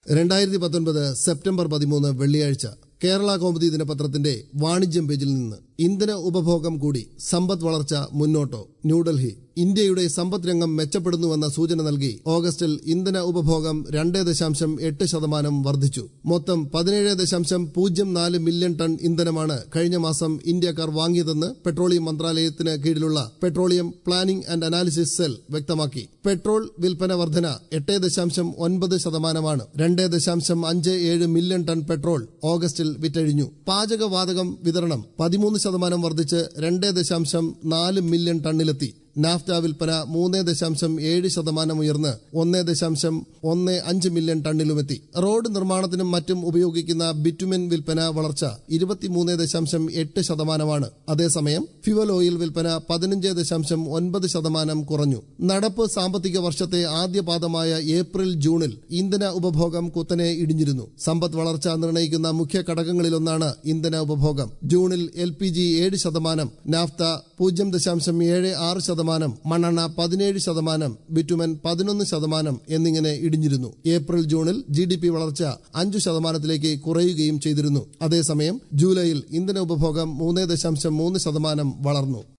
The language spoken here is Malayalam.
2019 സെപ്റ്റംബർ 13 വെള്ളിയാഴ്ച കേരള കൗമുദി ദിനപത്രത്തിന്റെ വാണിജ്യം പേജിൽ നിന്ന് ഇന്ധന ഉപഭോഗം കൂടി സമ്പദ് വളർച്ച മുന്നോട്ടോ ന്യൂഡൽഹി ഇന്ത്യയുടെ സമ്പദ് രംഗം മെച്ചപ്പെടുന്നുവെന്ന സൂചന നൽകി ഓഗസ്റ്റിൽ ഇന്ധന ഉപഭോഗം 2.8% വർദ്ധിച്ചു. മൊത്തം 17.04 മില്യൺ ടൺ ഇന്ധനമാണ് കഴിഞ്ഞ മാസം ഇന്ത്യക്കാർ വാങ്ങിയതെന്ന് പെട്രോളിയം മന്ത്രാലയത്തിന് കീഴിലുള്ള petroleum planning and analysis cell വ്യക്തമാക്കി. പെട്രോൾ വിൽപ്പന വർധന 8.9%. 2.57 മില്യൺ ടൺ പെട്രോൾ ഓഗസ്റ്റിൽ വിറ്റഴിഞ്ഞു. പാചകവാതകം വിതരണം 13% വർദ്ധിച്ച് 2.4 മില്യൺ ടണ്ണിലെത്തി. നാഫ്ത വിൽപ്പന 3.7% ഉയർന്ന് 1.15 മില്യൺ ടണ്ണിലുമെത്തി. റോഡ് നിർമ്മാണത്തിനും മറ്റും ഉപയോഗിക്കുന്ന ബിറ്റുമിൻ വിൽപ്പന വളർച്ച 23.8%. അതേസമയം ഫ്യുവൽ ഓയിൽ വിൽപ്പന 15.9% കുറഞ്ഞു. നടപ്പ് സാമ്പത്തിക വർഷത്തെ ആദ്യപാദമായ ഏപ്രിൽ ജൂണിൽ ഇന്ധന ഉപഭോഗം കുത്തനെ ഇടിഞ്ഞിരുന്നു. സമ്പദ് വളർച്ച നിർണ്ണയിക്കുന്ന മുഖ്യ ഘടകങ്ങളിലൊന്നാണ് ഇന്ധന ഉപഭോഗം. ജൂണിൽ LPG 7%, നാഫ്ത 0.76%, മണ്ണെണ്ണ 17%, ബിറ്റുമൻ 11% എന്നിങ്ങനെ ഇടിഞ്ഞിരുന്നു. ഏപ്രിൽ ജൂണിൽ GDP വളർച്ച 5% കുറയുകയും ചെയ്തിരുന്നു. അതേസമയം ജൂലൈയിൽ ഇന്ധന ഉപഭോഗം 3.3% വളർന്നു.